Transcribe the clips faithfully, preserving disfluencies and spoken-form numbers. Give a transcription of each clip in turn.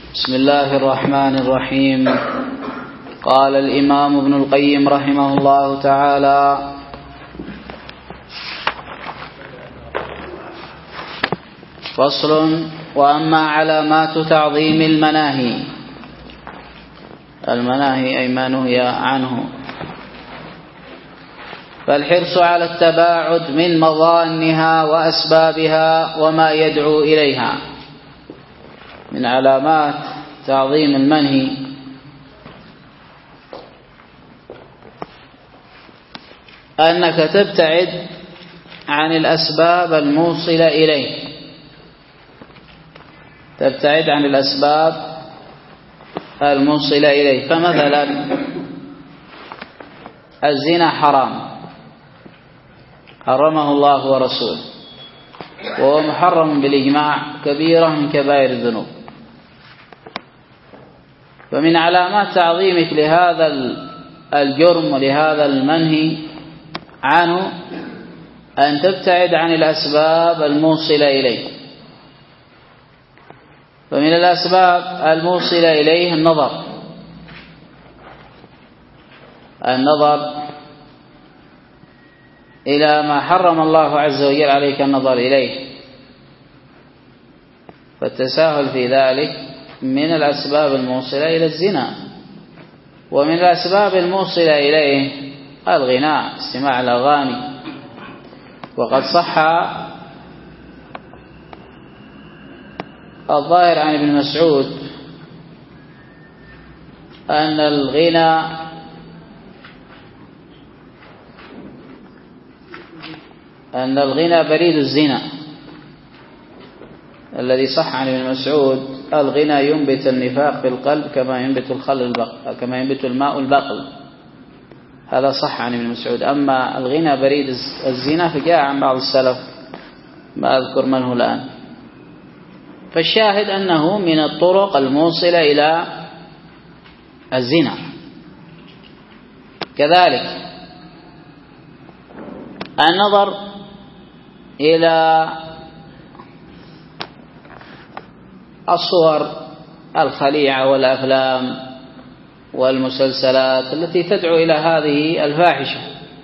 بسم الله الرحمن الرحيم. قال الإمام ابن القيم رحمه الله تعالى: فصل. وأما علامات تعظيم المناهي، المناهي أي ما نهي عنه، فالحرص على التباعد من مظانها وأسبابها وما يدعو إليها. من علامات تعظيم المنهي أنك تبتعد عن الأسباب الموصلة إليه، تبتعد عن الأسباب الموصلة إليه. فمثلا الزنا حرام، حرمه الله ورسوله، وهو محرم بالإجماع، كبيرة من كبائر الذنوب. فمن علامات تعظيمك لهذا الجرم ولهذا المنهي عنه أن تبتعد عن الأسباب الموصلة إليه. فمن الأسباب الموصلة إليه النظر، النظر إلى ما حرم الله عز وجل عليك النظر إليه، فالتساهل في ذلك من الأسباب الموصلة إلى الزنا. ومن الأسباب الموصلة إليه الغناء، استماع الأغاني. وقد صح الظاهر عن ابن مسعود أن الغنى أن الغنى بريد الزنا، الذي صح عن ابن مسعود: الغنى ينبت النفاق في القلب كما ينبت الخل البقل كما ينبت الماء البقل. هذا صح عن ابن مسعود. أما الغنى بريد الزنا فجاء عن بعض السلف، ما أذكر من هو الآن. فالشاهد أنه من الطرق الموصلة إلى الزنا. كذلك النظر إلى الصور الخليعة والأفلام والمسلسلات التي تدعو إلى هذه الفاحشة،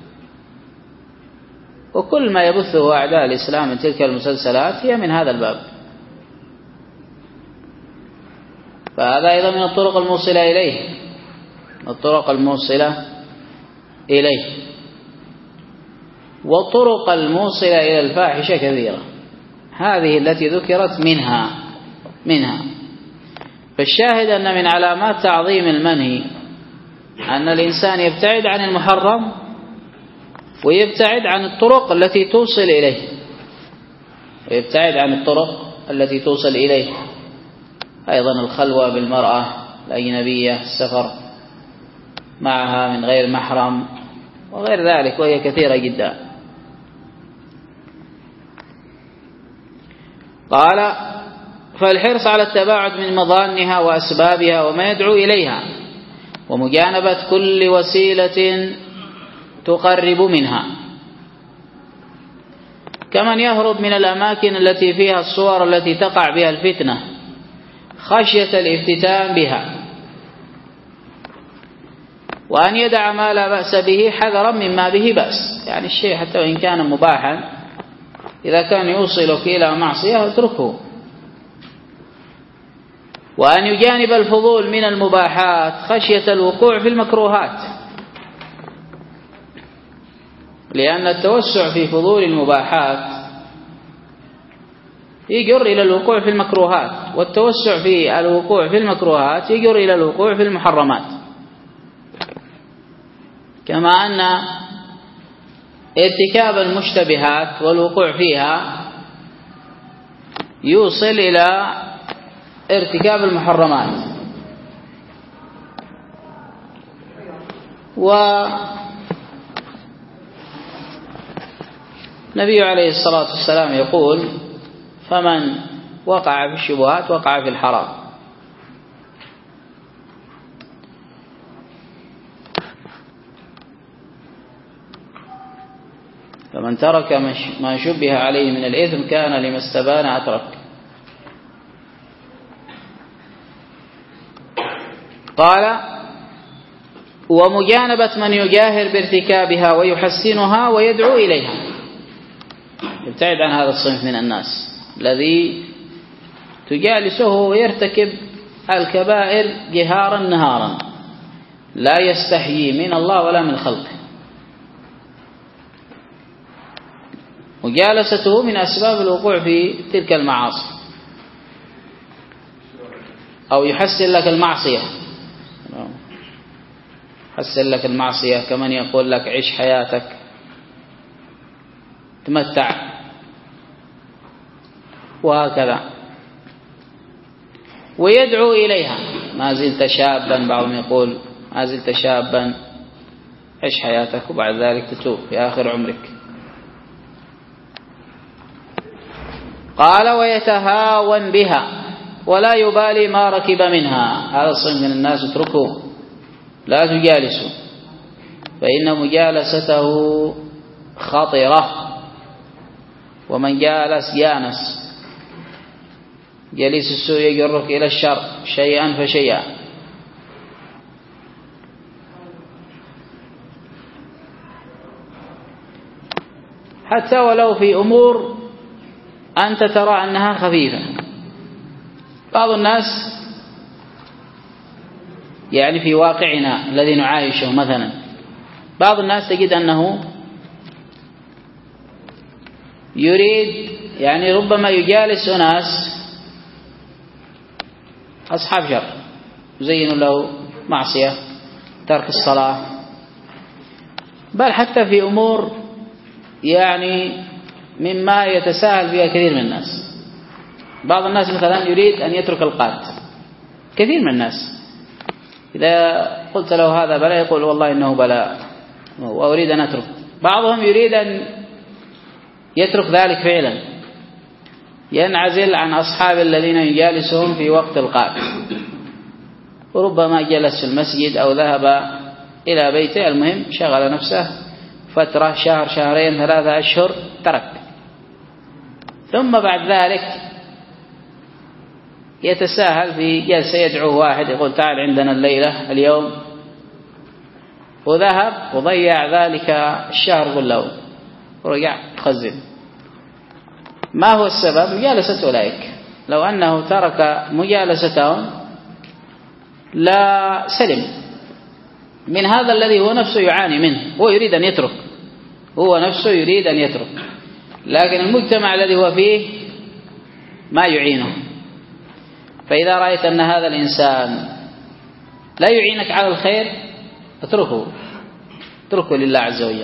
وكل ما يبثه أعداء الإسلام من تلك المسلسلات هي من هذا الباب. فهذا أيضا من الطرق الموصلة إليه، الطرق الموصلة إليه. والطرق الموصلة إلى الفاحشة كثيرة، هذه التي ذكرت منها منها فالشاهد أن من علامات تعظيم المنهي أن الإنسان يبتعد عن المحرم ويبتعد عن الطرق التي توصل إليه، ويبتعد عن الطرق التي توصل إليه. أيضا الخلوة بالمرأة الأجنبية، السفر معها من غير محرم وغير ذلك، وهي كثيرة جدا. قال: فالحرص على التباعد من مظانها وأسبابها وما يدعو إليها، ومجانبة كل وسيلة تقرب منها، كمن يهرب من الأماكن التي فيها الصور التي تقع بها الفتنة خشية الافتتان بها، وأن يدع ما لا بأس به حذرا مما به بأس. يعني الشيء حتى وإن كان مباحا إذا كان يوصلك إلى معصية اتركه. وأن يجانب الفضول من المباحات خشية الوقوع في المكروهات، لأن التوسع في فضول المباحات يجر إلى الوقوع في المكروهات، والتوسع في الوقوع في المكروهات يجر إلى الوقوع في المحرمات. كما أن ارتكاب المشتبهات والوقوع فيها يوصل إلى ارتكاب المحرمات. والنبي عليه الصلاة والسلام يقول: فمن وقع في الشبهات وقع في الحرام. فمن ترك ما شبه عليه من الإثم كان لما استبان أترك. قال ومجانبة من يجاهر بارتكابها ويحسنها ويدعو إليها، يبتعد عن هذا الصنف من الناس الذي تجالسه ويرتكب الكبائر جهارا نهارا لا يستحيي من الله ولا من خلقه. مجالسته من أسباب الوقوع في تلك المعاصي، أو يحسن لك المعصية، يحسن لك المعصية كمن يقول لك عيش حياتك تمتع وهكذا، ويدعو إليها ما زلت شابا، بعضهم يقول ما زلت شابا عيش حياتك وبعد ذلك تتوب في آخر عمرك. قال ويتهاون بها ولا يبالي ما ركب منها، هذا الصنف من الناس اتركوه لا تجالسوا، فإن مجالسته خطرة، ومن جالس يانس، جليس السوء يجرك إلى الشر شيئا فشيئا. حتى ولو في أمور أنت ترى أنها خفيفة. بعض الناس يعني في واقعنا الذي نعايشه مثلا، بعض الناس تجد أنه يريد يعني ربما يجالس أناس أصحاب شر يزينوا له معصية، ترك الصلاة، بل حتى في أمور يعني مما يتساهل فيها كثير من الناس. بعض الناس مثلا يريد أن يترك القات، كثير من الناس إذا قلت له هذا بلاء يقول والله إنه بلاء وأريد أن أترك. بعضهم يريد أن يترك ذلك فعلا، ينعزل عن أصحاب الذين يجالسهم في وقت القات، وربما جلس في المسجد أو ذهب إلى بيته، المهم شغل نفسه فترة شهر شهرين ثلاثة أشهر ترك، ثم بعد ذلك يتساهل في جلسة يدعو واحد يقول تعال عندنا الليلة اليوم، وذهب وضيع ذلك الشهر كله ورجع تخزن. ما هو السبب؟ مجالسة أولئك. لو أنه ترك مجالستهم لا سلم من هذا الذي هو نفسه يعاني منه، هو يريد أن يترك، هو نفسه يريد أن يترك، لكن المجتمع الذي هو فيه ما يعينه. فإذا رأيت أن هذا الإنسان لا يعينك على الخير اتركه، اتركه لله عز وجل،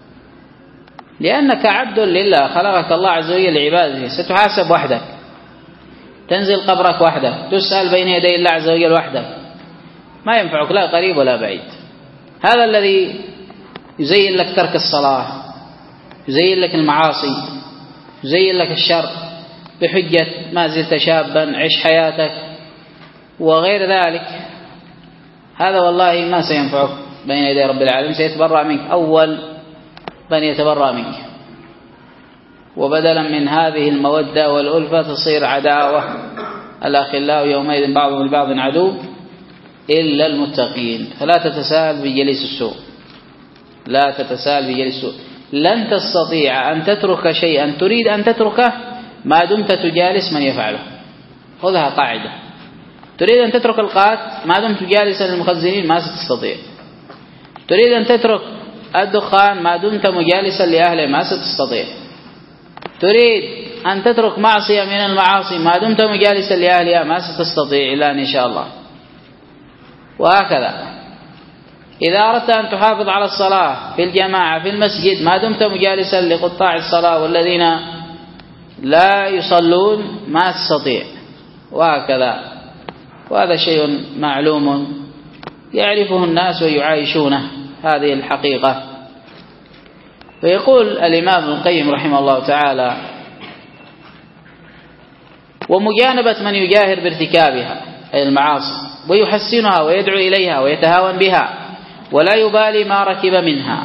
لأنك عبد لله، خلقك الله عز وجل لعباده، ستحاسب وحدك، تنزل قبرك وحدك، تسأل بين يدي الله عز وجل وحدك، ما ينفعك لا قريب ولا بعيد. هذا الذي يزين لك ترك الصلاة، يزين لك المعاصي، يزين لك الشر بحجة ما زلت شابا عيش حياتك وغير ذلك، هذا والله ما سينفعك بين يدي رب العالمين، سيتبرأ منك أول من يتبرأ منك، وبدلا من هذه المودة والألفة تصير عداوة، الأخلاء يومئذ بعضهم لبعض عدو إلا المتقين. فلا تتساهل بجليس السوء، لا تتساهل بجليس السوء. لن تستطيع أن تترك شيئا تريد أن تتركه ما دمت تجالس من يفعله. خذها قاعدة، تريد أن تترك القات ما دمت جالسا للمخزنين ما ستستطيع، تريد أن تترك الدخان ما دمت مجالسا لأهله ما ستستطيع، تريد أن تترك معصية من المعاصي ما دمت مجالسا لأهلها ما ستستطيع إلا أن شاء الله. وهكذا إذا أردت أن تحافظ على الصلاة في الجماعة في المسجد ما دمت مجالسا لقطاع الصلاة والذين لا يصلون ما تستطيع، وهكذا. وهذا شيء معلوم يعرفه الناس ويعايشونه، هذه الحقيقة. ويقول الإمام ابن القيم رحمه الله تعالى: ومجانبة من يجاهر بارتكابها أي المعاصي ويحسنها ويدعو إليها ويتهاون بها ولا يبالي ما ركب منها.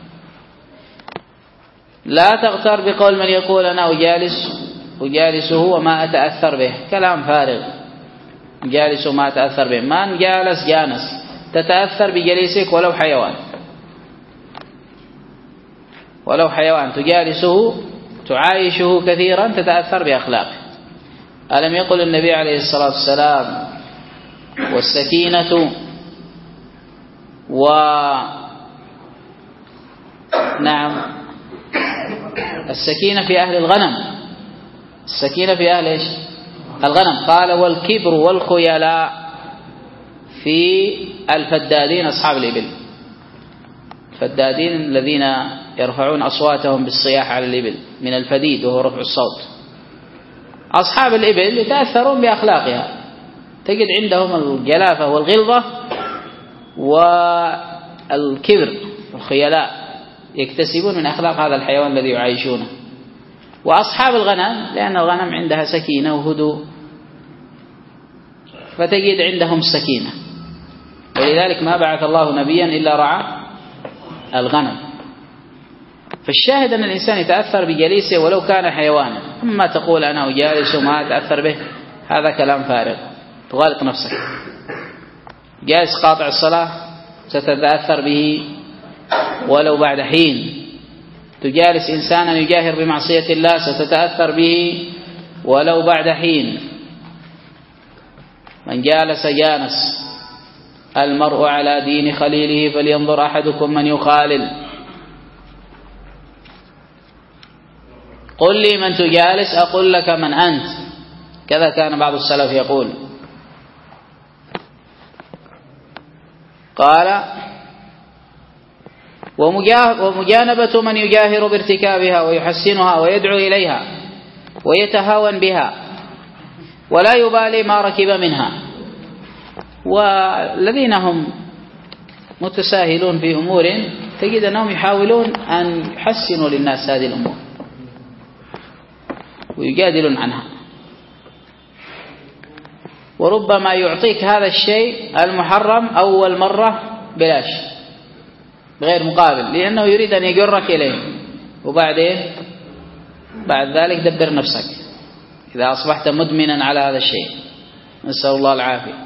لا تغتر بقول من يقول أنا أجالس أجالسه وما أتأثر به، كلام فارغ. جالس وما تأثر به. من جالس جانس، تتأثر بجليسك ولو حيوان، ولو حيوان تجالسه تعايشه كثيرا تتأثر بأخلاقه. ألم يقل النبي عليه الصلاة والسلام والسكينة و نعم السكينة في أهل الغنم، السكينة في أهل إيش؟ الغنم. قال والكبر والخيلاء في الفدادين أصحاب الإبل، الفدادين الذين يرفعون أصواتهم بالصياح على الإبل من الفديد وهو رفع الصوت. أصحاب الإبل يتأثرون بأخلاقها، تجد عندهم الجلافة والغلظة والكبر والخيلاء، يكتسبون من أخلاق هذا الحيوان الذي يعيشونه. وأصحاب الغنم لأن الغنم عندها سكينة وهدوء، فتجد عندهم السكينة، ولذلك ما بعث الله نبيا إلا رعى الغنم. فالشاهد أن الإنسان يتأثر بجليسه ولو كان حيوانا. أما تقول أنا أجالس وما أتأثر به، هذا كلام فارغ، تغالط نفسك. جالس قاطع الصلاة ستتأثر به ولو بعد حين، تجالس إنسانا يجاهر بمعصية الله ستتأثر به ولو بعد حين. من جالس جانس، المرء على دين خليله فلينظر أحدكم من يخالل. قل لي من تجالس أقول لك من أنت، كذا كان بعض السلف يقول. قال ومجانبة من يجاهر بارتكابها ويحسنها ويدعو إليها ويتهاون بها ولا يبالي ما ركب منها. والذين هم متساهلون في أمور تجد أنهم يحاولون أن يحسنوا للناس هذه الأمور ويجادلون عنها، وربما يعطيك هذا الشيء المحرم أول مرة بلاش بغير مقابل، لأنه يريد أن يجرك إليه، وبعدين بعد ذلك دبر نفسك إذا أصبحت مدمنا على هذا الشيء، نسأل الله العافية.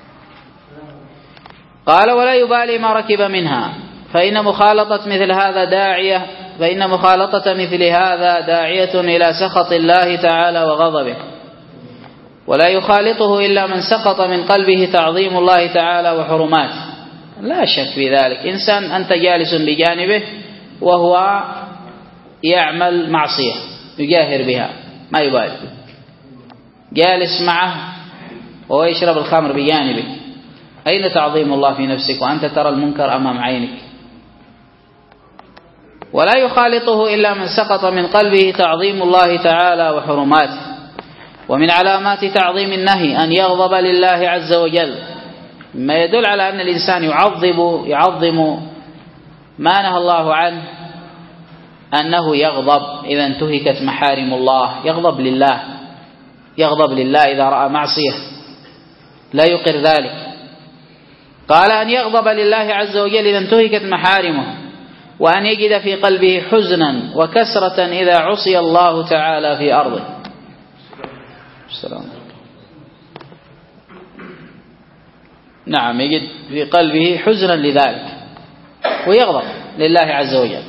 قال ولا يبالي ما ركب منها، فإن مخالطة مثل هذا داعية فإن مخالطة مثل هذا داعية إلى سخط الله تعالى وغضبه، ولا يخالطه إلا من سقط من قلبه تعظيم الله تعالى وحرماته. لا شك في ذلك. إنسان أنت جالس بجانبه وهو يعمل معصية يجاهر بها ما يبالي، جالس معه وهو يشرب الخمر بجانبك، أين تعظيم الله في نفسك وأنت ترى المنكر أمام عينك؟ ولا يخالطه إلا من سقط من قلبه تعظيم الله تعالى وحرماته. ومن علامات تعظيم النهي أن يغضب لله عز وجل، ما يدل على أن الإنسان يعظم يعظم ما نهى الله عنه، أنه يغضب إذا انتهكت محارم الله، يغضب لله، يغضب لله إذا رأى معصية لا يقر ذلك. قال أن يغضب لله عز وجل إذا انتهكت محارمه، وأن يجد في قلبه حزنا وكسرة إذا عصي الله تعالى في أرضه. السلام. نعم، يجد في قلبه حزنا لذلك ويغضب لله عز وجل.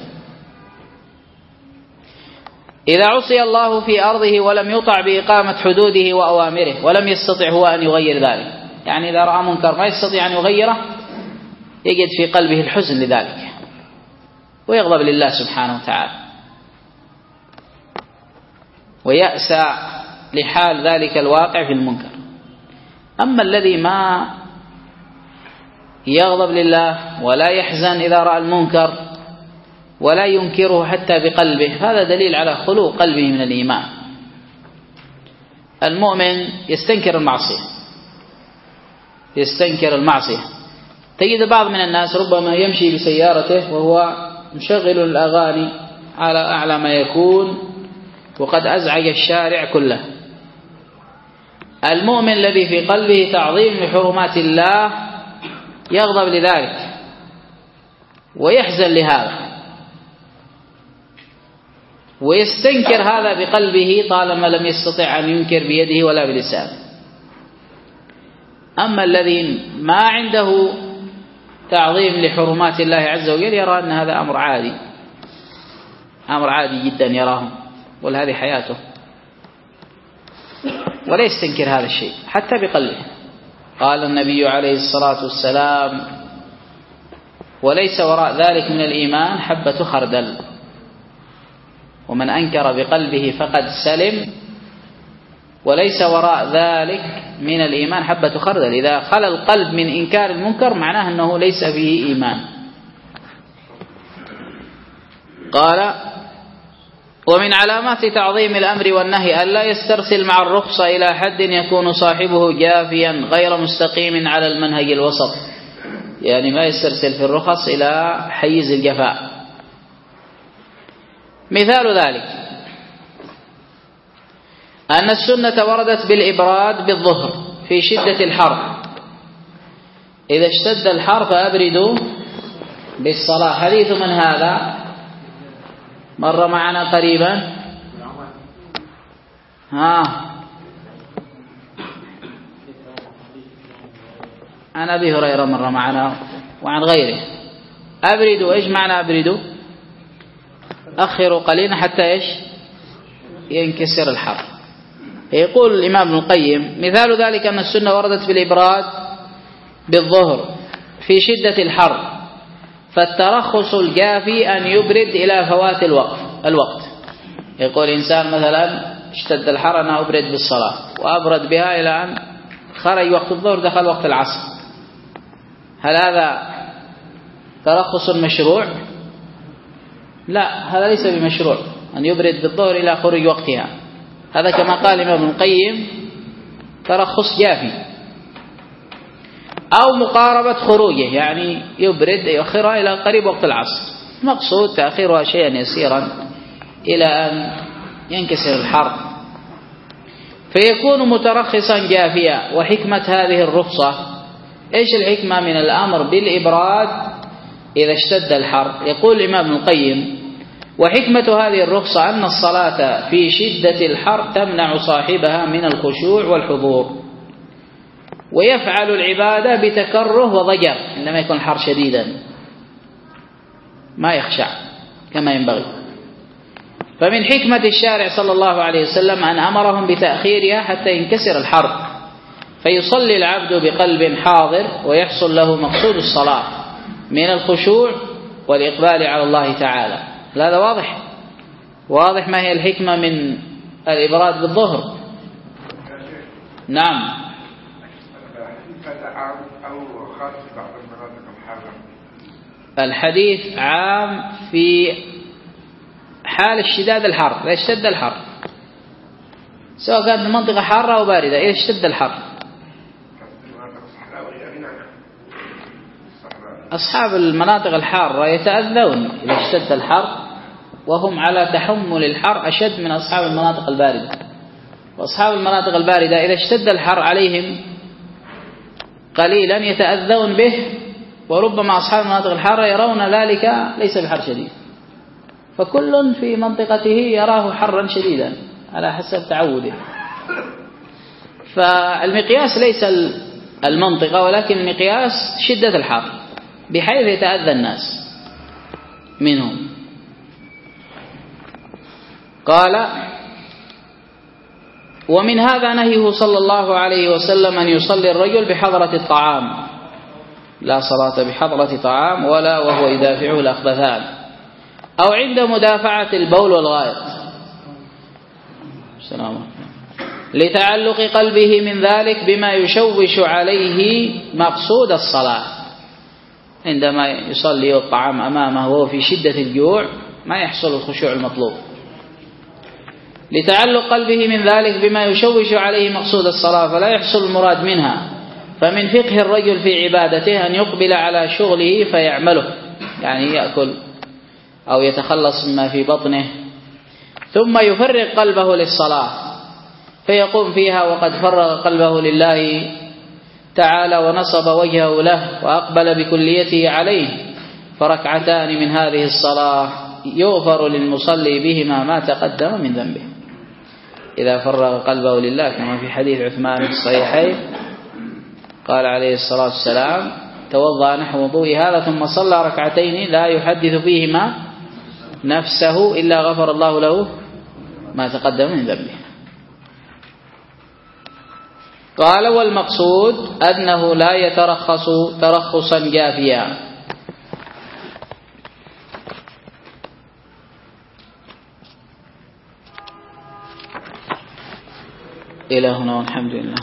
إذا عصي الله في أرضه ولم يطع بإقامة حدوده وأوامره، ولم يستطع هو أن يغير ذلك، يعني إذا رأى منكر ما يستطيع أن يغيره يجد في قلبه الحزن لذلك ويغضب لله سبحانه وتعالى ويأسى لحال ذلك الواقع في المنكر. أما الذي ما يغضب لله ولا يحزن إذا رأى المنكر ولا ينكره حتى بقلبه، هذا دليل على خلو قلبه من الإيمان. المؤمن يستنكر المعصية، يستنكر المعصية. تجد بعض من الناس ربما يمشي بسيارته وهو مشغل الأغاني على أعلى ما يكون وقد أزعج الشارع كله. المؤمن الذي في قلبه تعظيم لحرمات الله يغضب لذلك ويحزن لهذا ويستنكر هذا بقلبه طالما لم يستطع أن ينكر بيده ولا بلسانه. أما الذي ما عنده تعظيم لحرمات الله عز وجل يرى أن هذا أمر عادي، أمر عادي جدا يراه، وهذه حياته، ولا يستنكر هذا الشيء حتى بقلبه. قال النبي عليه الصلاة والسلام: وليس وراء ذلك من الإيمان حبة خردل، ومن أنكر بقلبه فقد سلم. وليس وراء ذلك من الإيمان حبة خردل، إذا خلى القلب من إنكار المنكر معناه أنه ليس فيه إيمان. قال: ومن علامات تعظيم الأمر والنهي ألا يسترسل مع الرخصة إلى حد يكون صاحبه جافيا غير مستقيم على المنهج الوسط، يعني ما يسترسل في الرخص إلى حيز الجفاء. مثال ذلك أن السنة وردت بالإبراد بالظهر في شدة الحر، إذا اشتد الحر فأبردوا بالصلاة. حديث من هذا؟ مر معنا قريبا. ها عن أبي هريرة مر معنا وعن غيره. أبردوا، إيش معنى أبردوا؟ أخروا قليلا حتى إيش؟ ينكسر الحر. يقول الإمام ابن القيم: مثال ذلك أن السنة وردت بالإبراد بالظهر في شدة الحر، فالترخص الجافي أن يبرد إلى فوات الوقت الوقت يقول إنسان مثلا اشتد الحر أنا أبرد بالصلاة، وأبرد بها إلى أن خرج وقت الظهر دخل وقت العصر. هل هذا ترخص مشروع؟ لا، هذا ليس بمشروع أن يبرد بالظهر إلى خروج وقتها. هذا كما قال ابن القيم ترخص جافي، أو مقاربة خروجه، يعني يبرد يؤخرها إلى قريب وقت العصر، مقصود تأخيرها شيئا يسيرا إلى أن ينكسر الحر، فيكون مترخصا جافيا. وحكمة هذه الرخصة، إيش الحكمة من الأمر بالإبراد إذا اشتد الحر؟ يقول الإمام ابن القيم: وحكمة هذه الرخصة أن الصلاة في شدة الحر تمنع صاحبها من الخشوع والحضور، ويفعل العبادة بتكره وضجر عندما يكون الحر شديدا، ما يخشع كما ينبغي. فمن حكمة الشارع صلى الله عليه وسلم أن أمرهم بتأخيرها حتى ينكسر الحر، فيصلي العبد بقلب حاضر ويحصل له مقصود الصلاة من الخشوع والإقبال على الله تعالى. هذا واضح واضح ما هي الحكمة من الإبراد بالظهر؟ نعم. الحديث عام في حال اشتداد الحر، إذا اشتد الحر، سواء كانت المنطقة حارة أو باردة، إذا اشتد الحر. أصحاب المناطق الحارة يتأذون إذا اشتد الحر، وهم على تحمل الحر أشد من أصحاب المناطق الباردة. وأصحاب المناطق الباردة إذا اشتد الحر عليهم قليلا يتأذون به، وربما أصحاب المناطق الحارة يرون ذلك ليس بحر شديد، فكل في منطقته يراه حرا شديدا على حسب تعوده. فالمقياس ليس المنطقة، ولكن المقياس شدة الحر بحيث يتأذى الناس منهم. قال: ومن هذا نهيه صلى الله عليه وسلم أن يصلي الرجل بحضرة الطعام، لا صلاة بحضرة طعام ولا وهو يدافعه الأخبثان، أو عند مدافعة البول والغائط. السلام عليكم. لتعلق قلبه من ذلك بما يشوش عليه مقصود الصلاة. عندما يصلي والطعام أمامه وهو في شدة الجوع ما يحصل الخشوع المطلوب. لتعلق قلبه من ذلك بما يشوش عليه مقصود الصلاة فلا يحصل المراد منها. فمن فقه الرجل في عبادته أن يقبل على شغله فيعمله، يعني يأكل أو يتخلص مما في بطنه، ثم يفرغ قلبه للصلاة فيقوم فيها وقد فرغ قلبه لله تعالى ونصب وجهه له وأقبل بكليته عليه، فركعتان من هذه الصلاة يغفر للمصلي بهما ما تقدم من ذنبه، إذا فرغ قلبه لله، كما في حديث عثمان في الصحيحين قال عليه الصلاة والسلام توضأ نحو وضوء هذا ثم صلى ركعتين لا يحدث فيهما نفسه إلا غفر الله له ما تقدم من ذنبه. قال والمقصود أنه لا يترخص ترخصا جافيا. إلى هنا والحمد لله.